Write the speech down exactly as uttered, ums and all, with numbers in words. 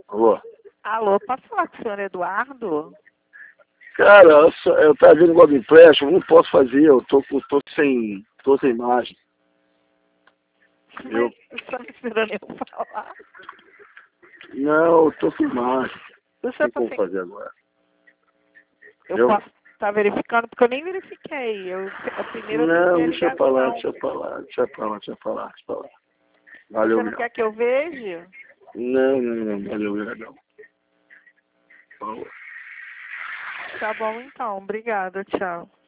Alô? Alô, posso falar com o senhor Eduardo? Cara, eu, só- eu tava vendo igual do empréstimo, não posso fazer, eu tô, com- tô sem. tô sem imagem. Eu, Mas o senhor não esperando eu falar? não, eu tô sem imagem. O Não senhor tem tá como sem... fazer agora. Eu Eu? posso estar verificando, porque eu nem verifiquei. Eu, a primeira eu Não, tentei a deixa eu falar, ligação. deixa eu falar, deixa eu falar, deixa eu falar, deixa eu falar. Você Valeu, não meu. quer que eu veja? Não, não, não, valeu, obrigadão. Falou. Tá bom então, obrigada, tchau.